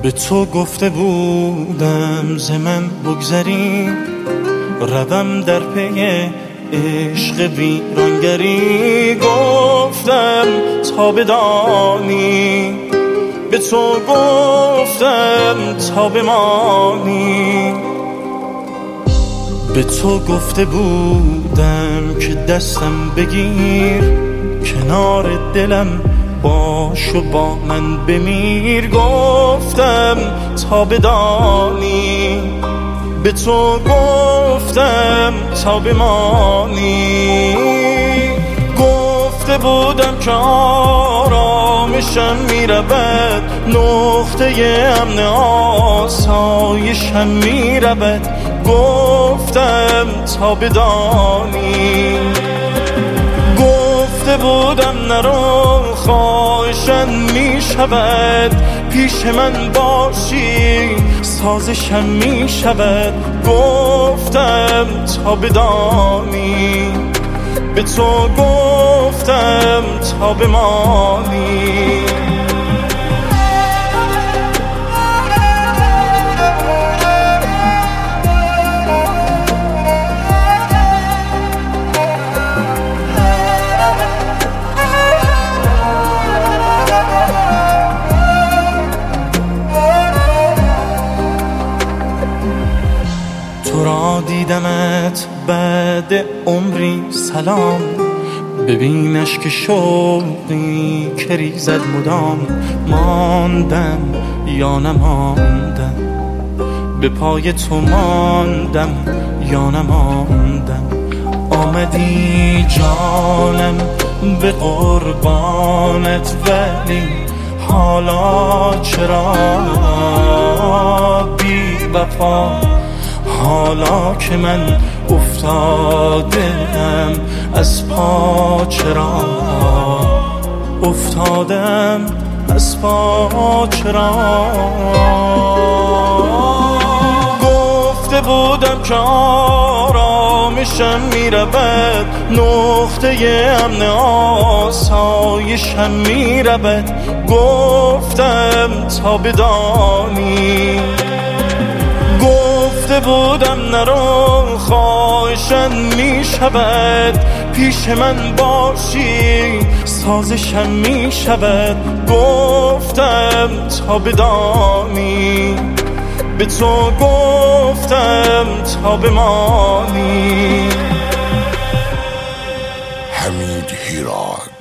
به تو گفته بودم ز من بگذری، روم در پی عشق ویرانگری. گفتم تا بدانی، به تو گفتم تا بمانی. به تو گفته بودم که دستم بگیر، کنار دلم باش و با من بمیر. گفتم تا بدانی، به تو گفتم تا بمانی. گفته بودم که آرامشم میرود، نقطه امن آسایشم میرود. گفتم تا بدانی، گفته بودم نرو خواهشم میشود، پیش من باشی سازشم میشود. گفتم تا بدانی، به تو گفتم تا بمانی. تو را دیدمت بعد عمری سلام، ببینش که شوقی که ریزد مدام. ماندم یا نماندم، به پای تو ماندم یا نماندم. آمدی جانم به قربانت، ولی حالا چرا بی وفا؟ حالا که من افتادم از پا، چرا افتادم از پا؟ چرا گفته بودم که آرامشم میرود، نقطه امن آسایشم میرود. گفتم تا بدانی، گفته بودم نرو خواهشم میشود، پیش من باشی سازشم میشود. گفتم تا بدانی، به تو گفتم تا بمانی. حمید هیراد.